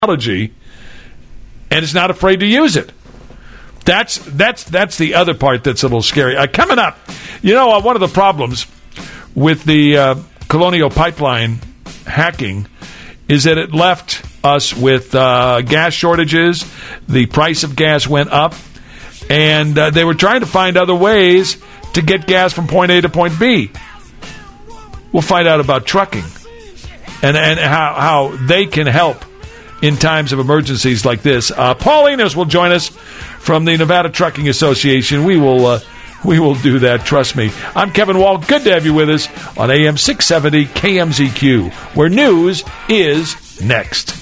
technology and is not afraid to use it. That's the other part that's a little scary. Coming up, one of the problems with the Colonial Pipeline hacking is that it left us with gas shortages. The price of gas went up, and they were trying to find other ways to get gas from point A to point B. We'll find out about trucking and how they can help in times of emergencies like this. Paul Enos will join us from the Nevada Trucking Association. We will do that, trust me. I'm Kevin Wald. Good to have you with us on AM 670 KMZQ, where news is next.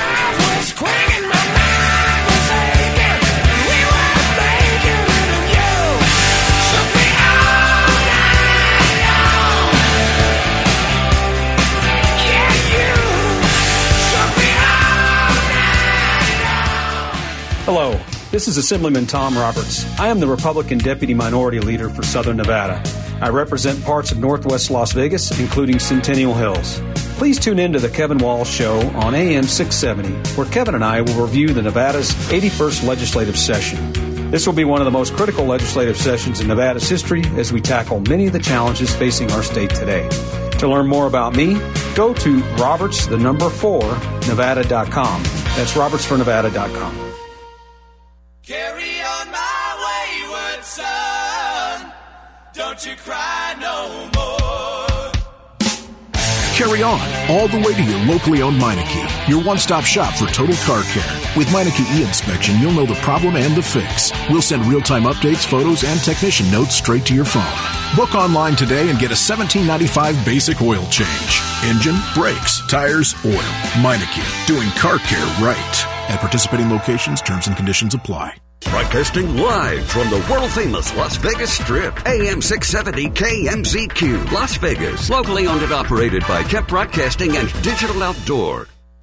Hello, this is Assemblyman Tom Roberts. I am the Republican Deputy Minority Leader for Southern Nevada. I represent parts of Northwest Las Vegas, including Centennial Hills. Please tune in to the Kevin Walsh Show on AM 670, where Kevin and I will review the Nevada's 81st legislative session. This will be one of the most critical legislative sessions in Nevada's history as we tackle many of the challenges facing our state today. To learn more about me, go to roberts4nevada.com. That's robertsfornevada.com. Carry on my wayward son, don't you cry no more. Carry on all the way to your locally owned Meineke, your one-stop shop for total car care. With Meineke e-Inspection, you'll know the problem and the fix. We'll send real-time updates, photos, and technician notes straight to your phone. Book online today and get a $17.95 basic oil change. Engine, brakes, tires, oil. Meineke, doing car care right. At participating locations, terms and conditions apply. Broadcasting live from the world-famous Las Vegas Strip, AM 670 KMZQ, Las Vegas. Locally owned and operated by Kemp Broadcasting and Digital Outdoor.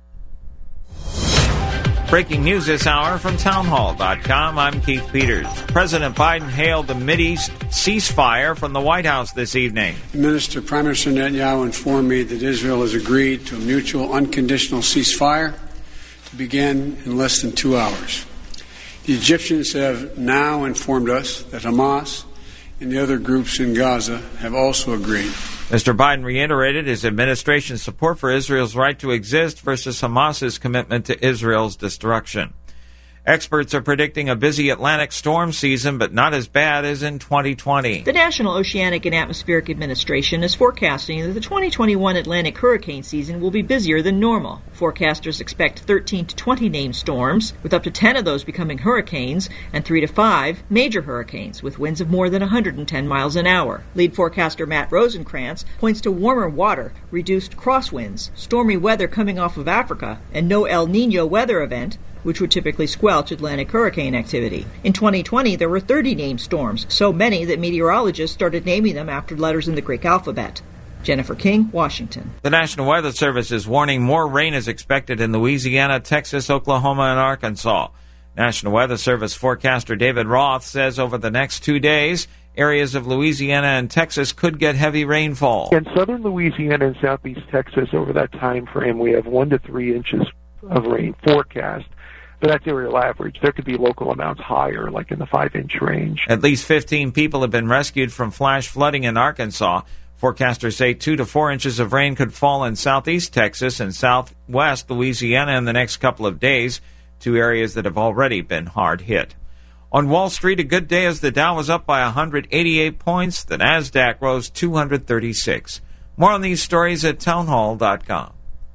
Breaking news this hour from townhall.com. I'm Keith Peters. President Biden hailed the Mideast ceasefire from the White House this evening. Prime Minister Netanyahu informed me that Israel has agreed to a mutual unconditional ceasefire to begin in less than 2 hours. The Egyptians have now informed us that Hamas and the other groups in Gaza have also agreed. Mr. Biden reiterated his administration's support for Israel's right to exist versus Hamas's commitment to Israel's destruction. Experts are predicting a busy Atlantic storm season, but not as bad as in 2020. The National Oceanic and Atmospheric Administration is forecasting that the 2021 Atlantic hurricane season will be busier than normal. Forecasters expect 13 to 20 named storms, with up to 10 of those becoming hurricanes, and 3 to 5 major hurricanes, with winds of more than 110 miles an hour. Lead forecaster Matt Rosenkrantz points to warmer water, reduced crosswinds, stormy weather coming off of Africa, and no El Niño weather event, which would typically squelch Atlantic hurricane activity. In 2020, there were 30 named storms, so many that meteorologists started naming them after letters in the Greek alphabet. Jennifer King, Washington. The National Weather Service is warning more rain is expected in Louisiana, Texas, Oklahoma, and Arkansas. National Weather Service forecaster David Roth says over the next 2 days, areas of Louisiana and Texas could get heavy rainfall. In southern Louisiana and southeast Texas, over that time frame, we have 1 to 3 inches of rain forecast. But that's aerial average. There could be local amounts higher, like in the 5-inch range. At least 15 people have been rescued from flash flooding in Arkansas. Forecasters say 2 to 4 inches of rain could fall in southeast Texas and southwest Louisiana in the next couple of days, 2 areas that have already been hard hit. On Wall Street, a good day as the Dow was up by 188 points. The NASDAQ rose 236. More on these stories at townhall.com.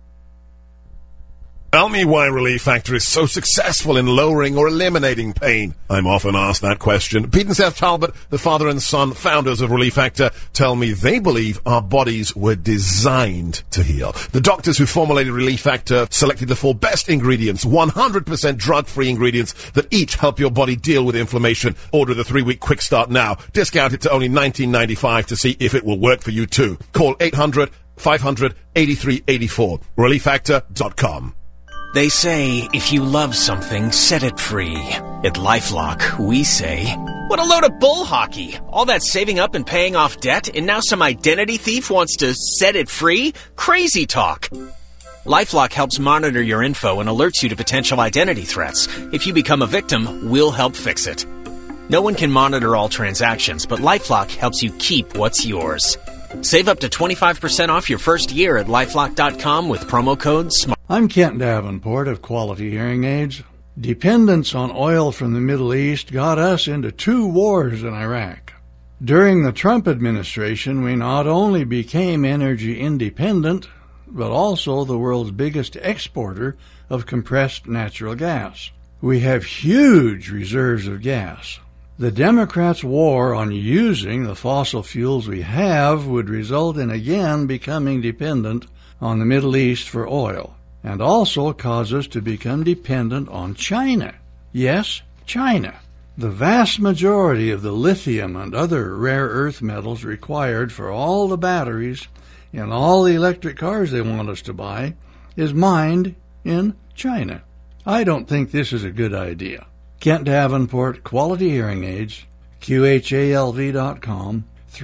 Tell me why Relief Factor is so successful in lowering or eliminating pain. I'm often asked that question. Pete and Seth Talbot, the father and son founders of Relief Factor, tell me they believe our bodies were designed to heal. The doctors who formulated Relief Factor selected the 4 best ingredients, 100% drug-free ingredients that each help your body deal with inflammation. Order the 3-week quick start now. Discount it to only $19.95 to see if it will work for you too. Call 800-500-8384. ReliefFactor.com. They say, if you love something, set it free. At LifeLock, we say, what a load of bull hockey. All that saving up and paying off debt, and now some identity thief wants to set it free? Crazy talk. LifeLock helps monitor your info and alerts you to potential identity threats. If you become a victim, we'll help fix it. No one can monitor all transactions, but LifeLock helps you keep what's yours. Save up to 25% off your first year at LifeLock.com with promo code SMART. I'm Kent Davenport of Quality Hearing Aids. Dependence on oil from the Middle East got us into 2 wars in Iraq. During the Trump administration, we not only became energy independent, but also the world's biggest exporter of compressed natural gas. We have huge reserves of gas. The Democrats' war on using the fossil fuels we have would result in again becoming dependent on the Middle East for oil, and also cause us to become dependent on China. Yes, China. The vast majority of the lithium and other rare earth metals required for all the batteries in all the electric cars they want us to buy is mined in China. I don't think this is a good idea. Kent Davenport, Quality Hearing Aids, QHALV.com,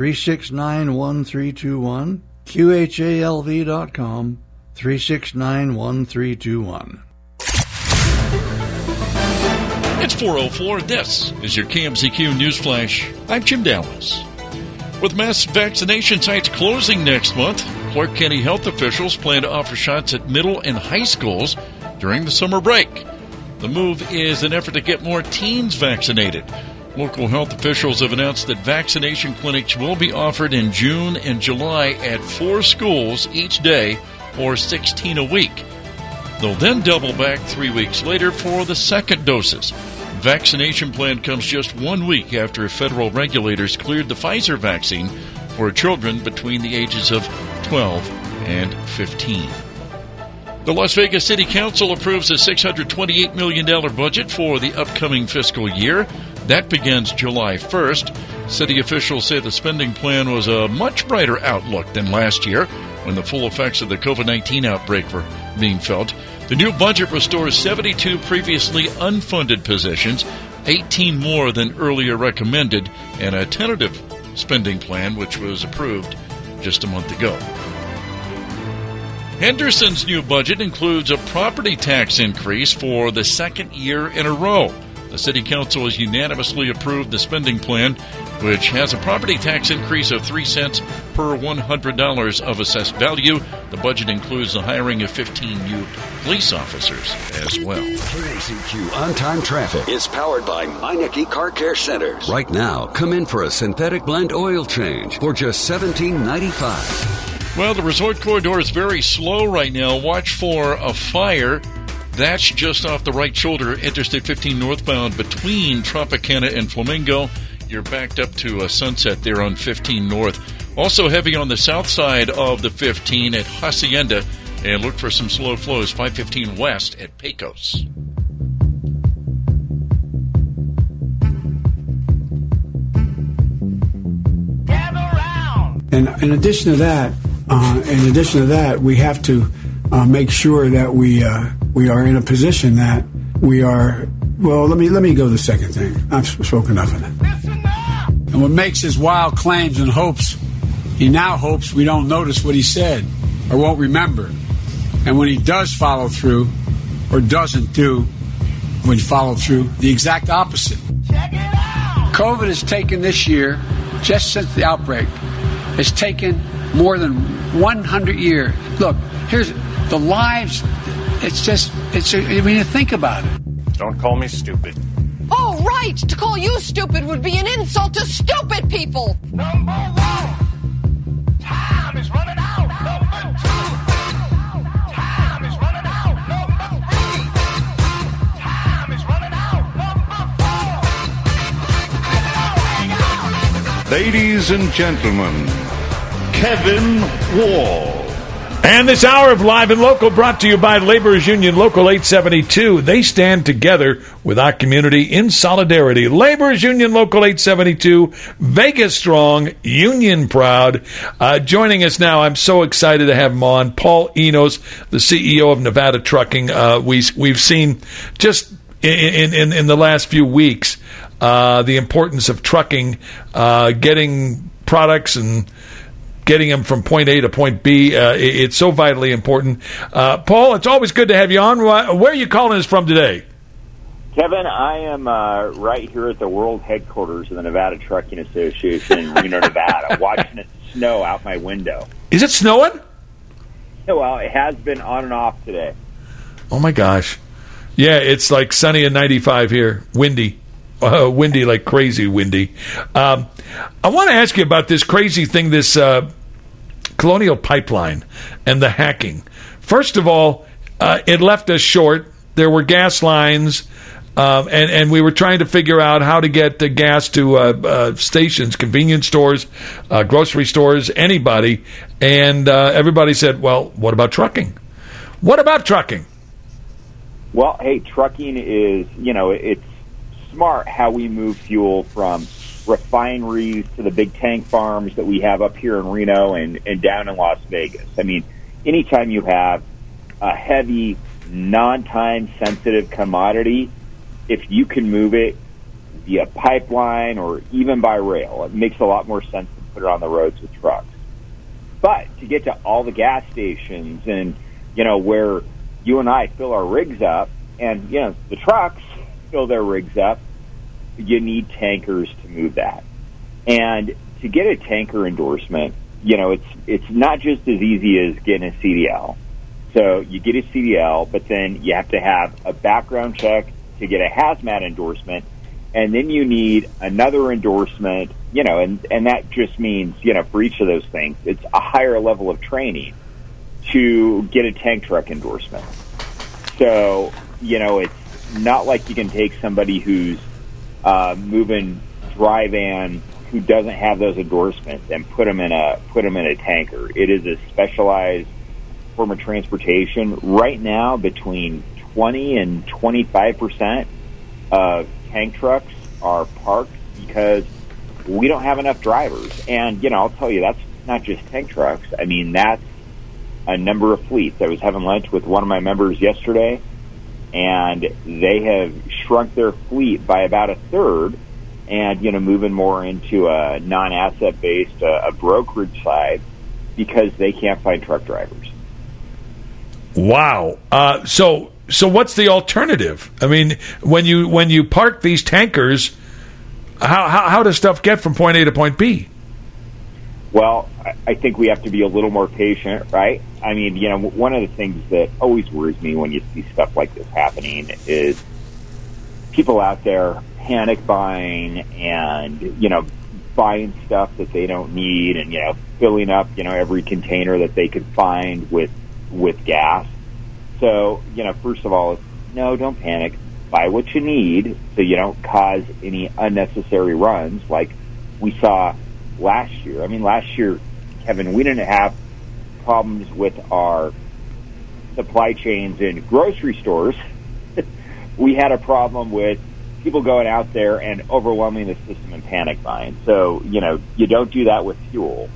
369-1321, QHALV.com, 369-1321. It's 4:04. This is your KMZQ News Flash. I'm Jim Dallas. With mass vaccination sites closing next month, Clark County health officials plan to offer shots at middle and high schools during the summer break. The move is an effort to get more teens vaccinated. Local health officials have announced that vaccination clinics will be offered in June and July at 4 schools each day, or 16 a week. They'll then double back 3 weeks later for the second doses. Vaccination plan comes just 1 week after federal regulators cleared the Pfizer vaccine for children between the ages of 12 and 15. The Las Vegas City Council approves a $628 million budget for the upcoming fiscal year. That begins July 1st. City officials say the spending plan was a much brighter outlook than last year, when the full effects of the COVID-19 outbreak were being felt. The new budget restores 72 previously unfunded positions, 18 more than earlier recommended, and a tentative spending plan which was approved just a month ago. Henderson's new budget includes a property tax increase for the second year in a row. The City Council has unanimously approved the spending plan, which has a property tax increase of 3 cents per $100 of assessed value. The budget includes the hiring of 15 new police officers as well. KMZQ On-Time Traffic is powered by Meineke Car Care Centers. Right now, come in for a synthetic blend oil change for just $17.95. Well, the resort corridor is very slow right now. Watch for a fire. That's just off the right shoulder, Interstate 15 northbound between Tropicana and Flamingo. You're backed up to Sunset there on 15 north. Also heavy on the south side of the 15 at Hacienda. And look for some slow flows, 515 west at Pecos. And in addition to that, we have to make sure that we are in a position that we are. Well, let me go to the second thing. I've spoken enough of it. And what makes his wild claims and hopes, he now hopes we don't notice what he said or won't remember. And when he does follow through or doesn't do when follow through, the exact opposite. Check it out. COVID has taken this year, just since the outbreak, has taken more than 100 years. Look, here's the lives. I mean, think about it. Don't call me stupid. Oh, right. To call you stupid would be an insult to stupid people. Number one, time is running out. Number two, time is running out. Number three, time is running out. Number four. Ladies and gentlemen, Kevin Wall. And this hour of Live and Local brought to you by Laborers Union Local 872. They stand together with our community in solidarity. Laborers Union Local 872, Vegas strong, union proud. Joining us now, I'm so excited to have him on, Paul Enos, the CEO of Nevada Trucking. We've seen just in the last few weeks the importance of trucking, getting products and getting them from point A to point B. It's so vitally important. Paul, it's always good to have you on. Where are you calling us from today? Kevin, I am right here at the world headquarters of the Nevada Trucking Association in Reno, Nevada, watching it snow out my window. Is it snowing? Well, it has been on and off today. Oh, my gosh. Yeah, it's like sunny and 95 here. Windy. Windy, like crazy windy. I want to ask you about this crazy thing, this Colonial Pipeline and the hacking. First of all, it left us short. There were gas lines, and we were trying to figure out how to get the gas to stations, convenience stores, grocery stores, anybody. And everybody said, well, what about trucking? What about trucking? Well, hey, trucking is, it's smart how we move fuel from refineries to the big tank farms that we have up here in Reno and down in Las Vegas. I mean, anytime you have a heavy, non-time sensitive commodity, if you can move it via pipeline or even by rail, it makes a lot more sense to put it on the roads with trucks. But to get to all the gas stations and, where you and I fill our rigs up and, the trucks fill their rigs up, you need tankers to move that. And to get a tanker endorsement, it's not just as easy as getting a CDL. So you get a CDL, but then you have to have a background check to get a hazmat endorsement, and then you need another endorsement, and that just means, for each of those things, it's a higher level of training to get a tank truck endorsement. So, it's not like you can take somebody who's moving dry van who doesn't have those endorsements and put them in a tanker. It is a specialized form of transportation. Right now, between 20 and 25% of tank trucks are parked because we don't have enough drivers. And, I'll tell you, that's not just tank trucks. I mean, that's a number of fleets. I was having lunch with one of my members yesterday, and they have shrunk their fleet by about a third and, moving more into a non-asset-based, a brokerage side because they can't find truck drivers. Wow. So what's the alternative? I mean, when you park these tankers, how does stuff get from point A to point B? Well, I think we have to be a little more patient, right? I mean, one of the things that always worries me when you see stuff like this happening is people out there panic buying and, buying stuff that they don't need and, filling up, every container that they could find with gas. So, first of all, no, don't panic. Buy what you need so you don't cause any unnecessary runs like we saw last year. I mean, last year, Kevin, we didn't have problems with our supply chains in grocery stores. We had a problem with people going out there and overwhelming the system and panic buying. So, you don't do that with fuel,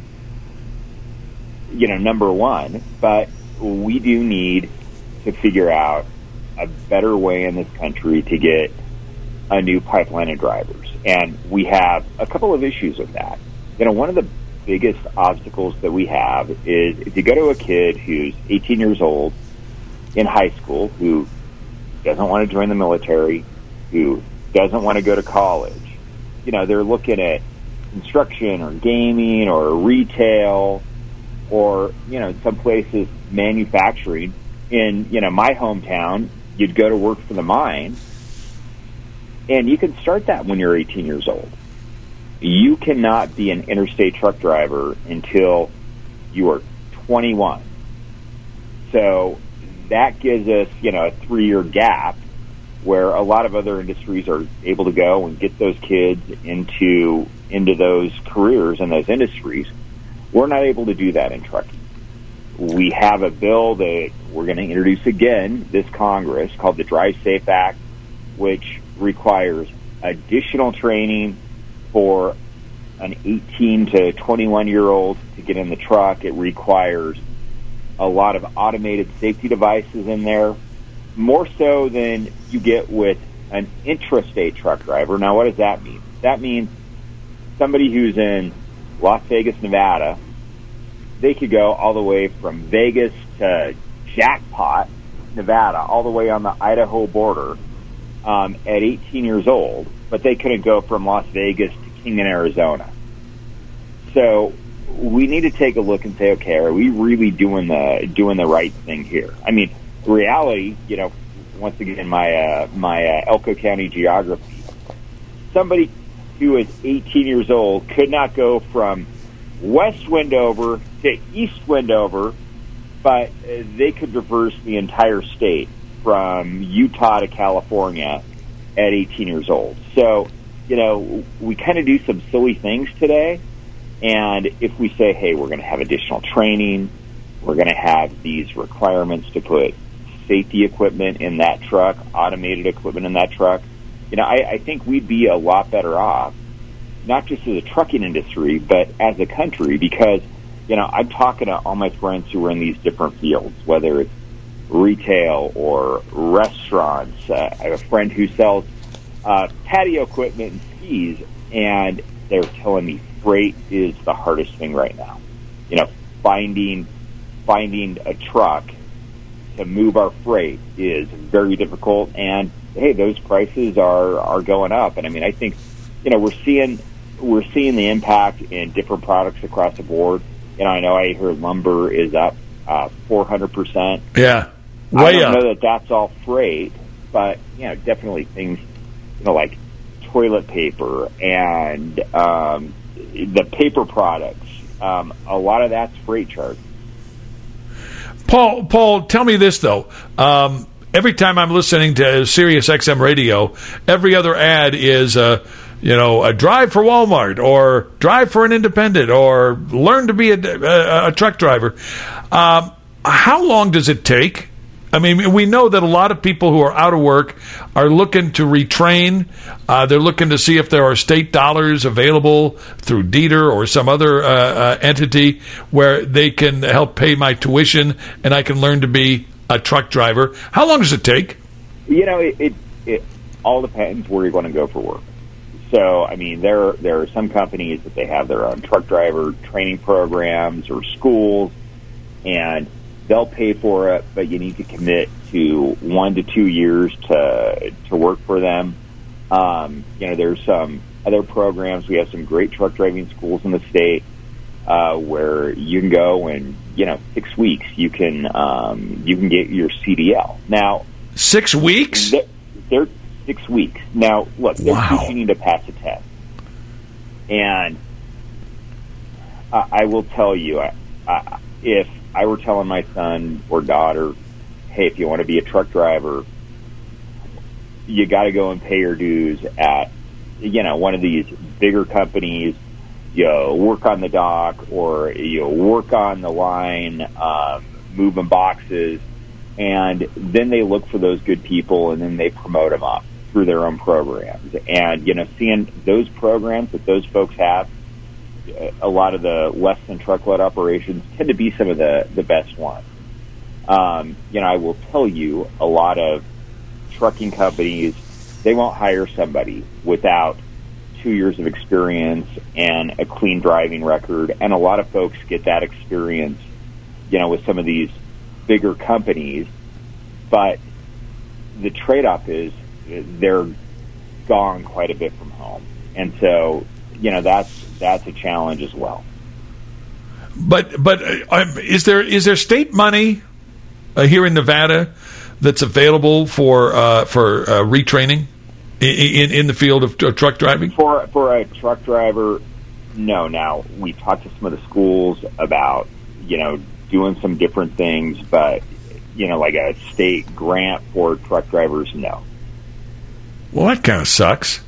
number one. But we do need to figure out a better way in this country to get a new pipeline of drivers. And we have a couple of issues with that. One of the biggest obstacles that we have is if you go to a kid who's 18 years old in high school who doesn't want to join the military, who doesn't want to go to college, they're looking at construction or gaming or retail or, in some places, manufacturing. In, my hometown, you'd go to work for the mine, and you can start that when you're 18 years old. You cannot be an interstate truck driver until you are 21. So that gives us, a 3-year gap where a lot of other industries are able to go and get those kids into those careers and those industries. We're not able to do that in trucking. We have a bill that we're going to introduce again this Congress called the Drive Safe Act, which requires additional training for an 18 to 21-year-old to get in the truck. It requires a lot of automated safety devices in there, more so than you get with an intrastate truck driver. Now, what does that mean? That means somebody who's in Las Vegas, Nevada, they could go all the way from Vegas to Jackpot, Nevada, all the way on the Idaho border at 18 years old, but they couldn't go from Las Vegas to Kingman, Arizona. So we need to take a look and say, okay, are we really doing the right thing here? I mean, the reality, once again, my Elko County geography, somebody who is 18 years old could not go from West Wendover to East Wendover, but they could traverse the entire state from Utah to California at 18 years old. So, we kind of do some silly things today. And if we say, hey, we're going to have additional training, we're going to have these requirements to put safety equipment in that truck, automated equipment in that truck, I think we'd be a lot better off, not just as a trucking industry, but as a country, because, I'm talking to all my friends who are in these different fields, whether it's retail or restaurants. I have a friend who sells patio equipment and skis, and they're telling me freight is the hardest thing right now. Finding a truck to move our freight is very difficult, and hey, those prices are going up. And I mean, I think we're seeing the impact in different products across the board. I know I hear lumber is up 400%. Yeah, I don't know that that's all freight, but definitely things like toilet paper and the paper products. A lot of that's freight charge. Paul, tell me this though. Every time I'm listening to Sirius XM radio, every other ad is a drive for Walmart or drive for an independent or learn to be a truck driver. How long does it take? I mean, we know that a lot of people who are out of work are looking to retrain. They're looking to see if there are state dollars available through Dieter or some other entity where they can help pay my tuition and I can learn to be a truck driver. How long does it take? It all depends where you're going to go for work. So, I mean, there are some companies that they have their own truck driver training programs or schools, and they'll pay for it, but you need to commit to 1 to 2 years to work for them. There's some other programs. We have some great truck driving schools in the state where you can go and 6 weeks you can get your CDL. Now, 6 weeks? They're 6 weeks. Now, look, they're teaching you to pass a test, and I will tell you, if I were telling my son or daughter, hey, if you want to be a truck driver, you got to go and pay your dues at, one of these bigger companies, work on the dock or, work on the line, moving boxes, and then they look for those good people and then they promote them up through their own programs. And, seeing those programs that those folks have, a lot of the less than truckload operations tend to be some of the best ones. I will tell you, a lot of trucking companies, they won't hire somebody without 2 years of experience and a clean driving record. And a lot of folks get that experience, with some of these bigger companies. But the trade-off is they're gone quite a bit from home. And so, that's a challenge as well. But is there state money here in Nevada that's available for retraining in the field of truck driving? For a truck driver, no. Now, we talked to some of the schools about doing some different things, but like a state grant for truck drivers, no. Well, that kind of sucks.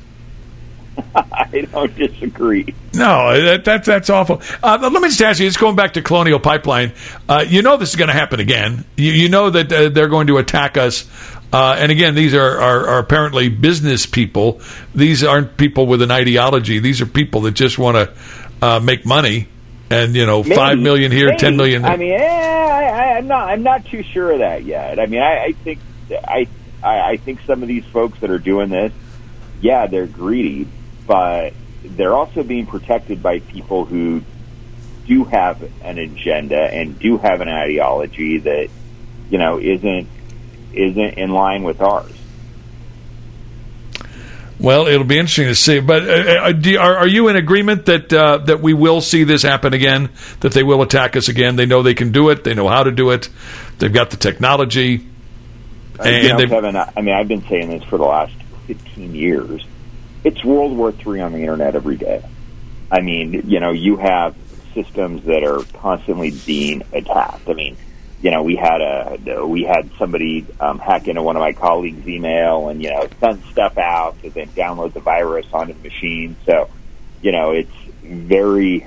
I don't disagree. No, that's awful. Let me just ask you, it's going back to Colonial Pipeline. This is going to happen again. You know that they're going to attack us. And again, these are apparently business people. These aren't people with an ideology. These are people that just want to make money. And, maybe, 5 million here, maybe. 10 million there. I mean, I'm not too sure of that yet. I mean, I think some of these folks that are doing this, yeah, they're greedy, but they're also being protected by people who do have an agenda and do have an ideology that, isn't in line with ours. Well, it'll be interesting to see. But are you in agreement that we will see this happen again, that they will attack us again? They know they can do it. They know how to do it. They've got the technology. Kevin, I've been saying this for the last 15 years. It's World War III on the Internet every day. I mean, you have systems that are constantly being attacked. I mean, we had somebody hack into one of my colleagues' email and send stuff out to then download the virus onto the machine. So, it's very,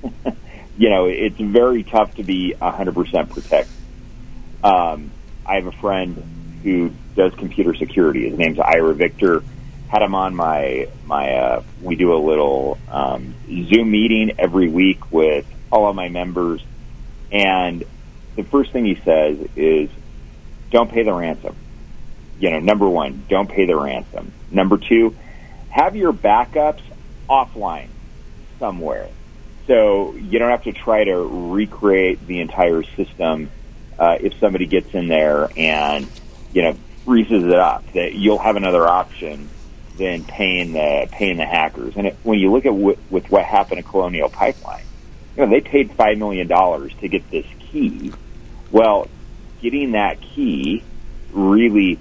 it's very tough to be 100% protected. I have a friend who does computer security. His name's Ira Victor. Had him on my we do a little Zoom meeting every week with all of my members, and the first thing he says is, don't pay the ransom. Number one, don't pay the ransom. Number two, have your backups offline somewhere, so you don't have to try to recreate the entire system if somebody gets in there and freezes it up. That you'll have another option than paying the hackers. And when you look at with what happened at Colonial Pipeline, they paid $5 million to get this key. Well, getting that key really,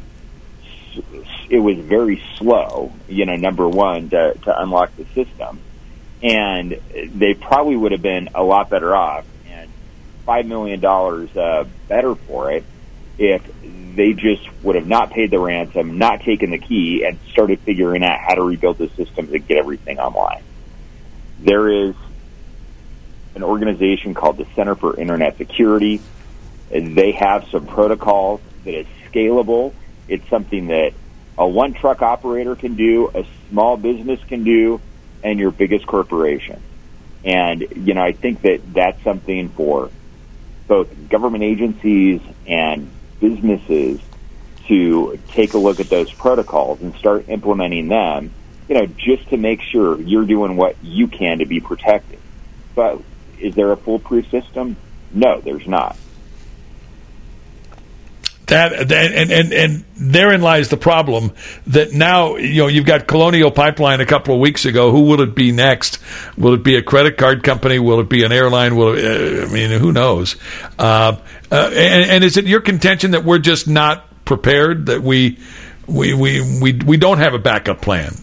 it was very slow, number one, to unlock the system. And they probably would have been a lot better off and $5 million better for it if they just would have not paid the ransom, not taken the key, and started figuring out how to rebuild the system to get everything online. There is an organization called the Center for Internet Security. They have some protocols that is scalable. It's something that a one-truck operator can do, a small business can do, and your biggest corporation. And, I think that that's something for both government agencies and businesses to take a look at those protocols and start implementing them, just to make sure you're doing what you can to be protected. But is there a foolproof system? No, there's not. And therein lies the problem that now, you've got Colonial Pipeline a couple of weeks ago. Who will it be next? Will it be a credit card company? Will it be an airline? Who knows? And is it your contention that we're just not prepared, that we don't have a backup plan?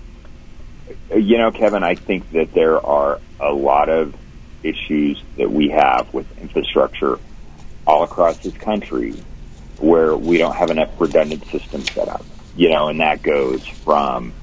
Kevin, I think that there are a lot of issues that we have with infrastructure all across this country where we don't have enough redundant systems set up, and that goes from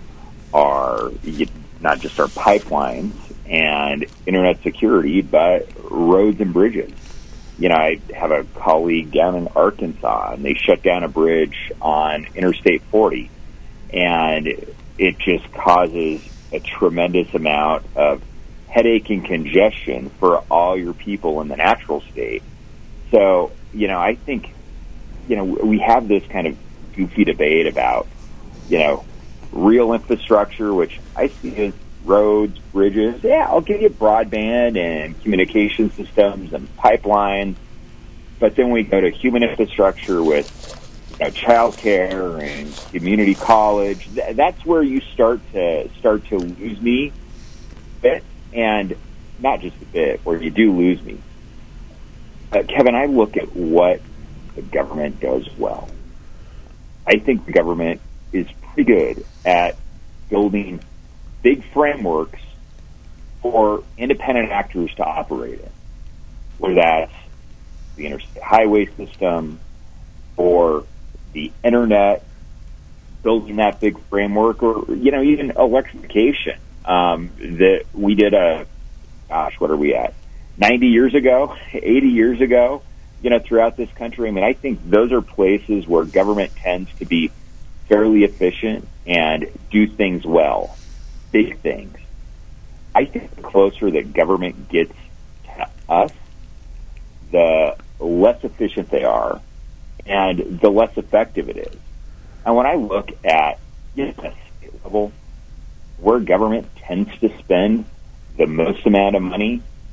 not just our pipelines and internet security, but roads and bridges. I have a colleague down in Arkansas, and they shut down a bridge on Interstate 40, and it just causes a tremendous amount of headache and congestion for all your people in the natural state. So, I think we have this kind of goofy debate about, real infrastructure, which I see as roads, bridges. Yeah, I'll give you broadband and communication systems and pipelines. But then we go to human infrastructure with child care and community college. That's where you start to lose me a bit, and not just a bit, where you do lose me. Kevin, I look at what the government does well. I think the government is pretty good at building big frameworks for independent actors to operate in, whether that's the interstate highway system or the internet, building that big framework, or even electrification. That we did what are we at? 90 years ago, 80 years ago, throughout this country. I think those are places where government tends to be fairly efficient and do things well, big things. I think the closer that government gets to us, the less efficient they are and the less effective it is. And when I look at the state level, where government tends to spend the most amount of money, it's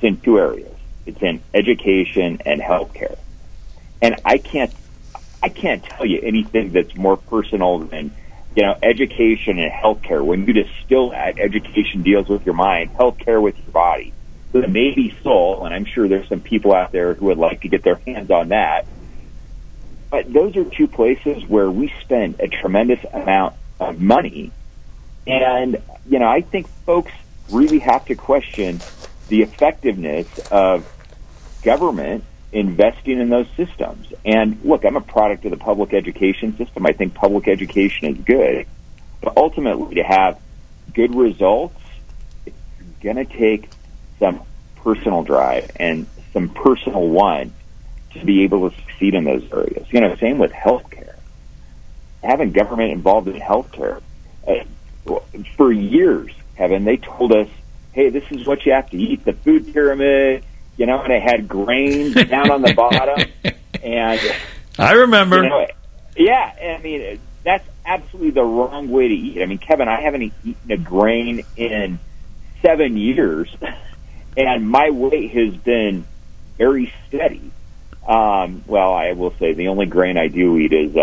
It's in two areas. It's in education and healthcare. And I can't tell you anything that's more personal than, education and healthcare. When you distill that, education deals with your mind, healthcare with your body. So the Navy soul, and I'm sure there's some people out there who would like to get their hands on that. But those are two places where we spend a tremendous amount of money. And, I think folks really have to question the effectiveness of government investing in those systems. And look, I'm a product of the public education system. I think public education is good. But ultimately, to have good results, it's going to take some personal drive and some personal want to be able to succeed in those areas. Same with healthcare. Having government involved in healthcare. For years, Kevin, they told us, hey, this is what you have to eat, the food pyramid, and it had grains down on the bottom. And I remember. That's absolutely the wrong way to eat. Kevin, I haven't eaten a grain in 7 years, and my weight has been very steady. Well, I will say the only grain I do eat is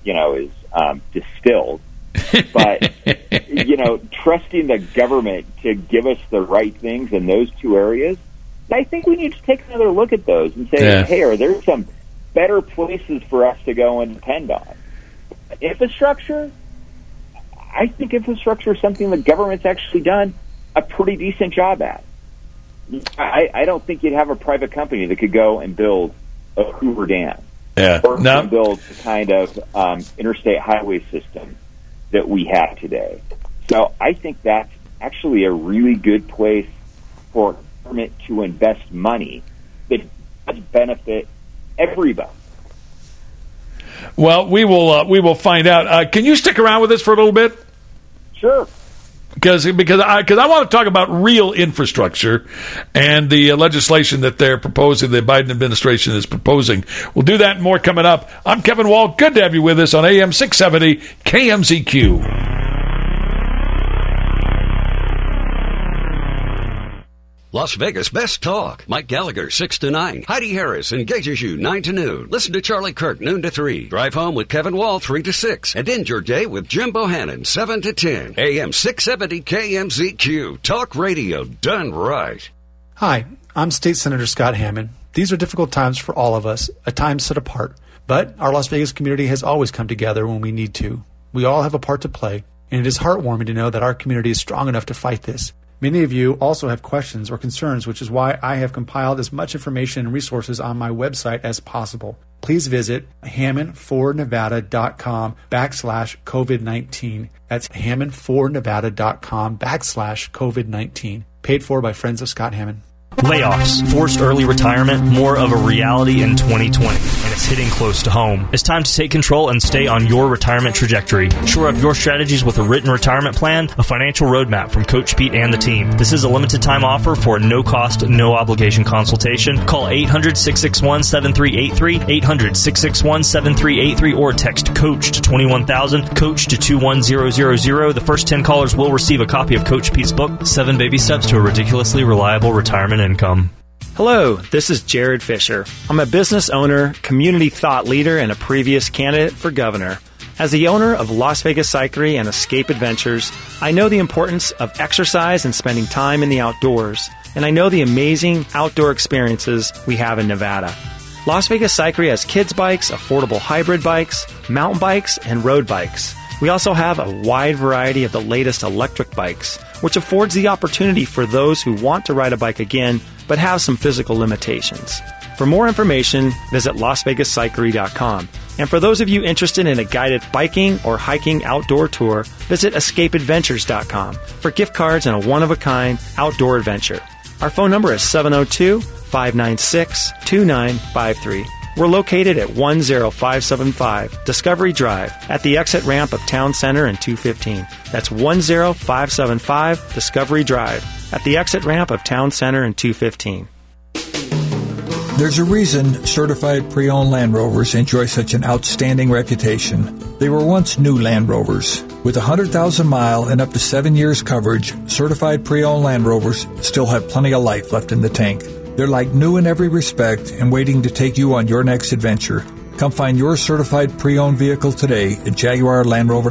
distilled. But, trusting the government to give us the right things in those two areas, I think we need to take another look at those and say, hey, are there some better places for us to go and depend on? Infrastructure, I think infrastructure is something the government's actually done a pretty decent job at. I don't think you'd have a private company that could go and build a Hoover Dam. Or build the kind of interstate highway system that we have today. So I think that's actually a really good place for government to invest money that does benefit everybody. Well, we will find out. Can you stick around with us for a little bit? Sure. Because I want to talk about real infrastructure and the legislation that they're proposing, the Biden administration is proposing. We'll do that and more coming up. I'm Kevin Wall. Good to have you with us on AM 670 KMZQ. Las Vegas Best Talk. Mike Gallagher, 6 to 9. Heidi Harris engages you 9 to noon. Listen to Charlie Kirk, noon to 3. Drive home with Kevin Wall, 3 to 6. And end your day with Jim Bohannon, 7 to 10. AM 670 KMZQ. Talk radio done right. Hi, I'm State Senator Scott Hammond. These are difficult times for all of us, a time set apart. But our Las Vegas community has always come together when we need to. We all have a part to play, and it is heartwarming to know that our community is strong enough to fight this. Many of you also have questions or concerns, which is why I have compiled as much information and resources on my website as possible. Please visit hammond4nevada.com/COVID-19. That's hammond4nevada.com/COVID-19. Paid for by Friends of Scott Hammond. Layoffs, forced early retirement, more of a reality in 2020, and it's hitting close to home. It's time to take control and stay on your retirement trajectory. Shore up your strategies with a written retirement plan, a financial roadmap from Coach Pete and the team. This is a limited time offer for a no-cost, no-obligation consultation. Call 800-661-7383, 800-661-7383, or text COACH to 21,000, COACH to 21000. The first 10 callers will receive a copy of Coach Pete's book, 7 Baby Steps to a Ridiculously Reliable Retirement Income. Hello, this is Jared Fisher. I'm a business owner, community thought leader, and a previous candidate for governor. As the owner of Las Vegas Cyclery and Escape Adventures, I know the importance of exercise and spending time in the outdoors, and I know the amazing outdoor experiences we have in Nevada. Las Vegas Cyclery has kids bikes, affordable hybrid bikes, mountain bikes, and road bikes. We also have a wide variety of the latest electric bikes, which affords the opportunity for those who want to ride a bike again but have some physical limitations. For more information, visit LasVegasCyclery.com. And for those of you interested in a guided biking or hiking outdoor tour, visit EscapeAdventures.com for gift cards and a one-of-a-kind outdoor adventure. Our phone number is 702-596-2953. We're located at 10575 Discovery Drive at the exit ramp of Town Center and 215. That's 10575 Discovery Drive at the exit ramp of Town Center and 215. There's a reason certified pre-owned Land Rovers enjoy such an outstanding reputation. They were once new Land Rovers. With 100,000 mile and up to 7 years coverage, certified pre-owned Land Rovers still have plenty of life left in the tank. They're like new in every respect and waiting to take you on your next adventure. Come find your certified pre-owned vehicle today at Jaguar Land Rover